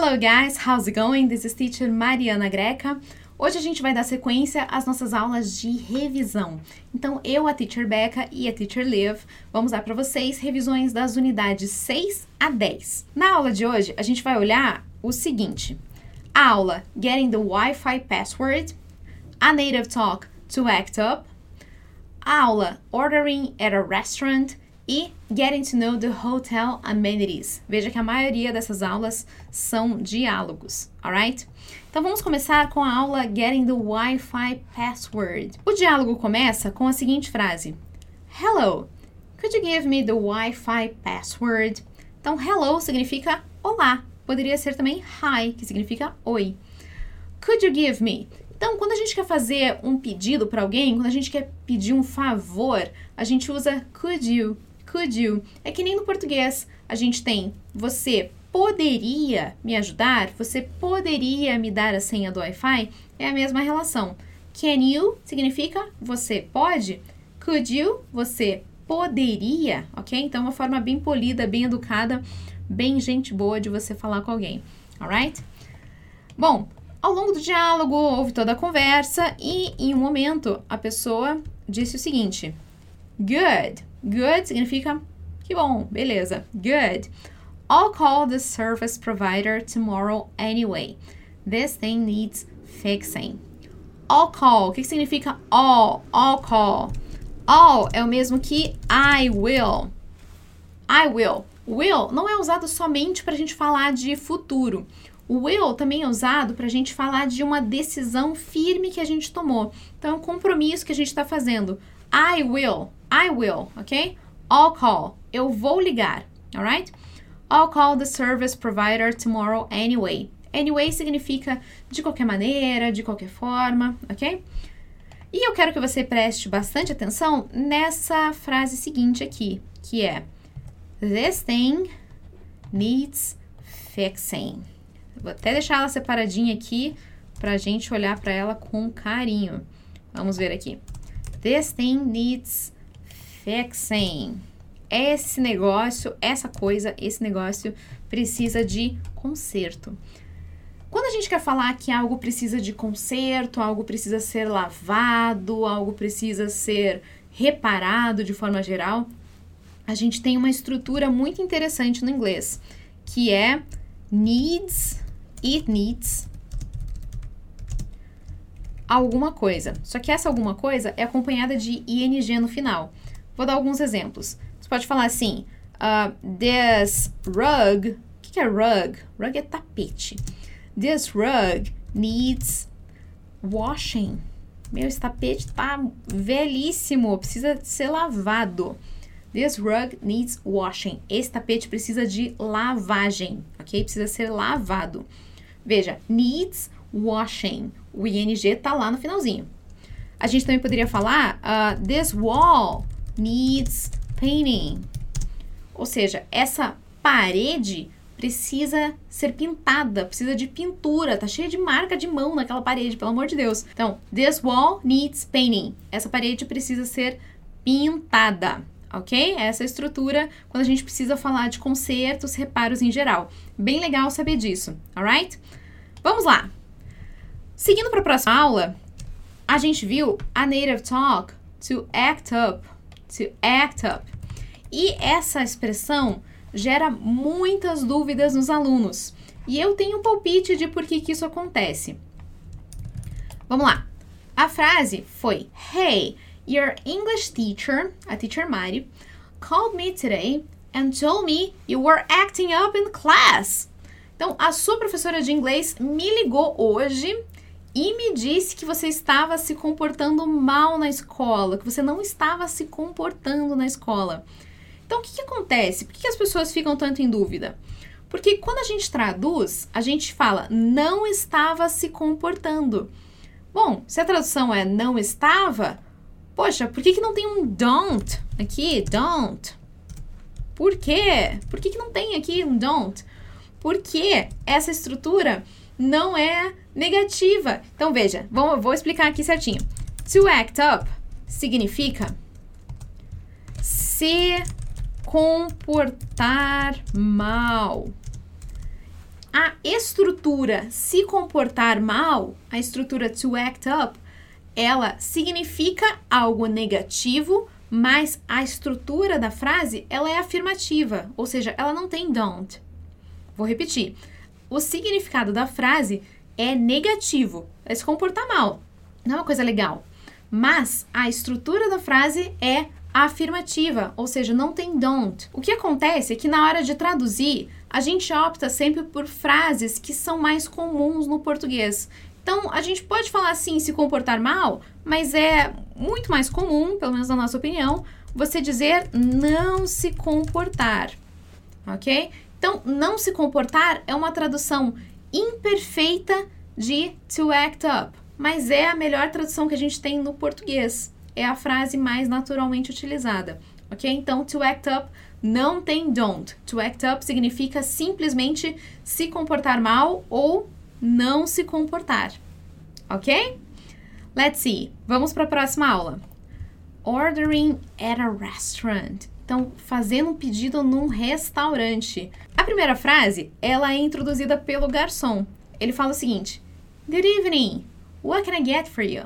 Hello guys, how's it going? This is teacher Mariana Greca. Hoje a gente vai dar sequência às nossas aulas de revisão. Então eu, a teacher Becca e a teacher Liv, vamos dar para vocês revisões das unidades 6 a 10. Na aula de hoje a gente vai olhar o seguinte: a aula Getting the Wi-Fi Password, a Native Talk to Act Up, a aula Ordering at a Restaurant e Getting to Know the Hotel Amenities. Veja que a maioria dessas aulas são diálogos, alright? Então vamos começar com a aula Getting the Wi-Fi Password. O diálogo começa com a seguinte frase: Hello, could you give me the Wi-Fi password? Então hello significa olá. Poderia ser também hi, que significa oi. Could you give me? Então, quando a gente quer fazer um pedido para alguém, quando a gente quer pedir um favor, a gente usa could you. Could you? É que nem no português. A gente tem você poderia me ajudar? Você poderia me dar a senha do Wi-Fi? É a mesma relação. Can you significa você pode? Could you? Você poderia, ok? Então, uma forma bem polida, bem educada, bem gente boa de você falar com alguém, alright? Bom, ao longo do diálogo, houve toda a conversa e, em um momento, a pessoa disse o seguinte: Good. Good significa que bom, beleza. Good. I'll call the service provider tomorrow anyway. This thing needs fixing. I'll call. O que significa all? I'll call. All é o mesmo que I will. I will. Will não é usado somente para a gente falar de futuro. O will também é usado para a gente falar de uma decisão firme que a gente tomou. Então, é um compromisso que a gente está fazendo. I will, ok? I'll call, eu vou ligar, alright? I'll call the service provider tomorrow anyway. Anyway significa de qualquer maneira, de qualquer forma, ok? E eu quero que você preste bastante atenção nessa frase seguinte aqui, que é This thing needs fixing. Vou até deixar ela separadinha aqui pra gente olhar pra ela com carinho. Vamos ver aqui. This thing needs fixing. Esse negócio, essa coisa, esse negócio precisa de conserto. Quando a gente quer falar que algo precisa de conserto, algo precisa ser lavado, algo precisa ser reparado de forma geral, a gente tem uma estrutura muito interessante no inglês, que é needs, it needs alguma coisa. Só que essa alguma coisa é acompanhada de ing no final. Vou dar alguns exemplos. Você pode falar assim, this rug... O que é rug? Rug é tapete. This rug needs washing. Esse tapete tá velhíssimo, precisa ser lavado. This rug needs washing. Esse tapete precisa de lavagem, ok? Precisa ser lavado. Veja, needs washing. O ing tá lá no finalzinho. A gente também poderia falar this wall needs painting. Ou seja, essa parede precisa ser pintada, precisa de pintura, tá cheia de marca de mão naquela parede, pelo amor de Deus. Então, this wall needs painting. Essa parede precisa ser pintada, ok? Essa estrutura quando a gente precisa falar de consertos, reparos em geral. Bem legal saber disso, alright? Vamos lá! Seguindo para a próxima aula, a gente viu a Native Talk to act up. To act up. E essa expressão gera muitas dúvidas nos alunos. E eu tenho um palpite de por que isso acontece. Vamos lá. A frase foi: Hey, your English teacher, a teacher Mari, called me today and told me you were acting up in class. Então, a sua professora de inglês me ligou hoje e me disse que você estava se comportando mal na escola, que você não estava se comportando na escola. Então, o que acontece? Por que as pessoas ficam tanto em dúvida? Porque quando a gente traduz, a gente fala não estava se comportando. Bom, se a tradução é não estava, poxa, por que não tem um don't aqui? Don't. Por quê? Por que não tem aqui um don't? Porque essa estrutura não é negativa. Então, veja, vou explicar aqui certinho. To act up significa se comportar mal. A estrutura se comportar mal, a estrutura to act up, ela significa algo negativo, mas a estrutura da frase, ela é afirmativa, ou seja, ela não tem don't. Vou repetir. O significado da frase é negativo, é se comportar mal, não é uma coisa legal. Mas a estrutura da frase é afirmativa, ou seja, não tem don't. O que acontece é que na hora de traduzir, a gente opta sempre por frases que são mais comuns no português. Então, a gente pode falar assim, se comportar mal, mas é muito mais comum, pelo menos na nossa opinião, você dizer não se comportar, ok? Então, não se comportar é uma tradução imperfeita de to act up, mas é a melhor tradução que a gente tem no português. É a frase mais naturalmente utilizada, ok? Então, to act up não tem don't. To act up significa simplesmente se comportar mal ou não se comportar, ok? Let's see. Vamos para a próxima aula. Ordering at a restaurant. Então, fazendo um pedido num restaurante. A primeira frase, ela é introduzida pelo garçom. Ele fala o seguinte: Good evening. What can I get for you?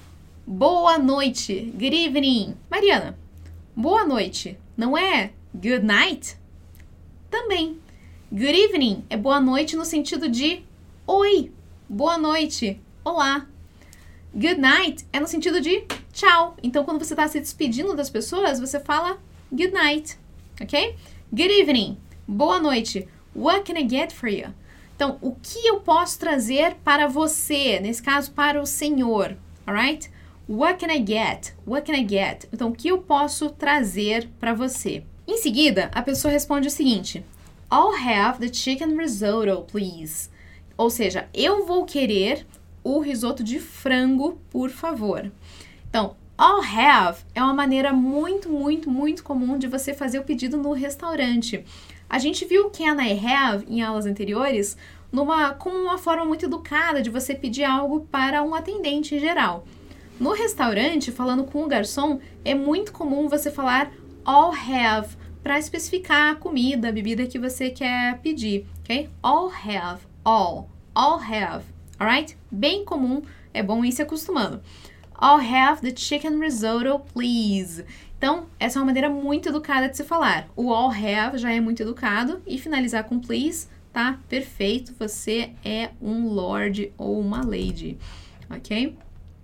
Boa noite. Good evening. Mariana, boa noite. Não é good night? Também. Good evening é boa noite no sentido de oi, boa noite, olá. Good night é no sentido de tchau. Então, quando você está se despedindo das pessoas, você fala good night, ok? Good evening, boa noite. What can I get for you? Então, o que eu posso trazer para você? Nesse caso, para o senhor, alright? What can I get? What can I get? Então, o que eu posso trazer para você? Em seguida, a pessoa responde o seguinte: I'll have the chicken risotto, please. Ou seja, eu vou querer o risoto de frango, por favor. Então, I'll have é uma maneira muito comum de você fazer o pedido no restaurante. A gente viu can I have em aulas anteriores como uma forma muito educada de você pedir algo para um atendente em geral. No restaurante, falando com o garçom, é muito comum você falar I'll have para especificar a comida, a bebida que você quer pedir, ok? I'll have, I'll have, alright? Bem comum, é bom ir se acostumando. I'll have the chicken risotto, please. Então, essa é uma maneira muito educada de se falar. O I'll have já é muito educado e finalizar com please, tá? Perfeito, você é um lord ou uma lady, ok?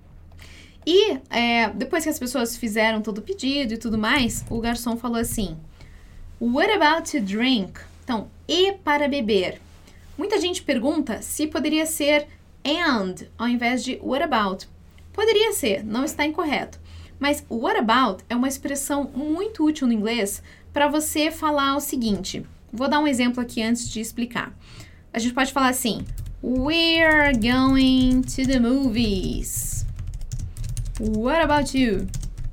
E depois que as pessoas fizeram todo o pedido e tudo mais, o garçom falou assim: What about to drink? Então, e para beber? Muita gente pergunta se poderia ser and ao invés de what about. Poderia ser, não está incorreto. Mas what about é uma expressão muito útil no inglês para você falar o seguinte. Vou dar um exemplo aqui antes de explicar. A gente pode falar assim: We're going to the movies. What about you?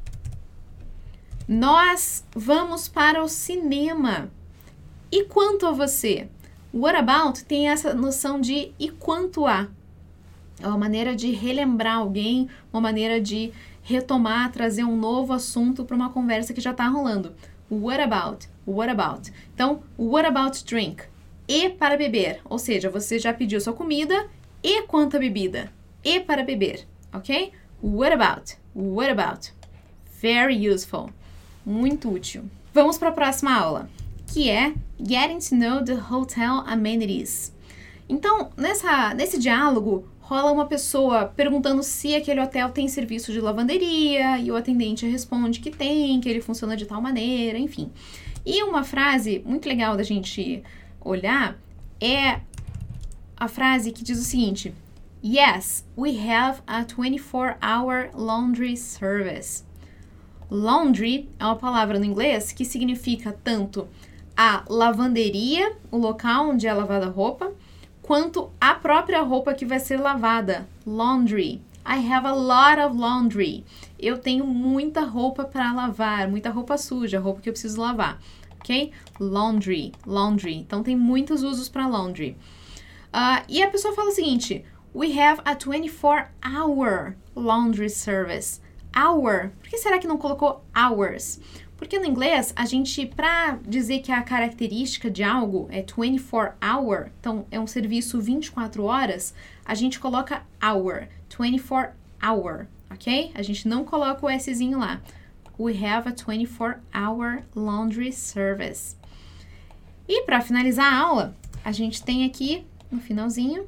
Nós vamos para o cinema. E quanto a você? What about tem essa noção de e quanto a. É uma maneira de relembrar alguém, uma maneira de retomar, trazer um novo assunto para uma conversa que já está rolando. What about? What about? Então, what about drink? E para beber. Ou seja, você já pediu sua comida e quanto a bebida. E para beber, ok? What about? What about? Very useful. Muito útil. Vamos para a próxima aula, que é Getting to know the hotel amenities. Então, nesse diálogo, rola uma pessoa perguntando se aquele hotel tem serviço de lavanderia e o atendente responde que tem, que ele funciona de tal maneira, enfim. E uma frase muito legal da gente olhar é a frase que diz o seguinte: Yes, we have a 24-hour laundry service. Laundry é uma palavra no inglês que significa tanto a lavanderia, o local onde é lavada a roupa, quanto a própria roupa que vai ser lavada. Laundry. I have a lot of laundry. Eu tenho muita roupa para lavar, muita roupa suja, roupa que eu preciso lavar. Ok? Laundry. Laundry. Então, tem muitos usos para laundry. E a pessoa fala o seguinte: We have a 24-hour laundry service. Hour. Por que será que não colocou hours? Porque no inglês, a gente, para dizer que a característica de algo é 24 hour, então é um serviço 24 horas, a gente coloca hour, 24 hour, ok? A gente não coloca o Szinho lá. We have a 24-hour laundry service. E para finalizar a aula, a gente tem aqui, no finalzinho,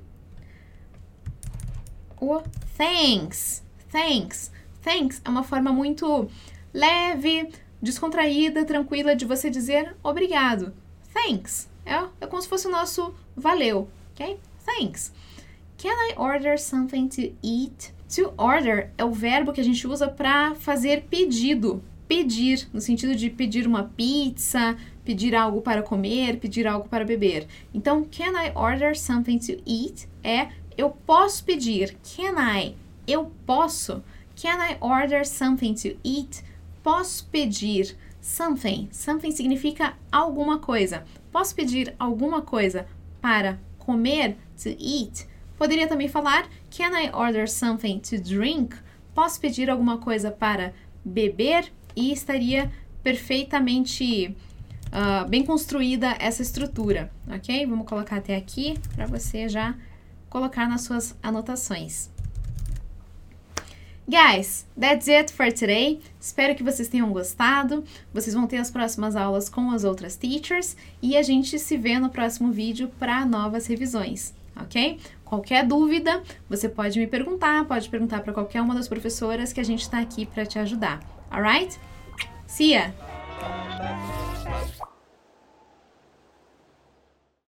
o thanks. Thanks. Thanks é uma forma muito leve, descontraída, tranquila de você dizer obrigado. Thanks. É como se fosse o nosso valeu, ok? Thanks. Can I order something to eat? To order é o verbo que a gente usa para fazer pedido. Pedir, no sentido de pedir uma pizza, pedir algo para comer, pedir algo para beber. Então, can I order something to eat? Eu posso pedir. Can I? Eu posso. Can I order something to eat? Posso pedir something. Something significa alguma coisa. Posso pedir alguma coisa para comer? To eat. Poderia também falar, can I order something to drink? Posso pedir alguma coisa para beber? E estaria perfeitamente bem construída essa estrutura, ok? Vamos colocar até aqui para você já colocar nas suas anotações. Guys, that's it for today. Espero que vocês tenham gostado. Vocês vão ter as próximas aulas com as outras teachers e a gente se vê no próximo vídeo para novas revisões, ok? Qualquer dúvida, você pode me perguntar, pode perguntar para qualquer uma das professoras que a gente está aqui para te ajudar. Alright? See ya!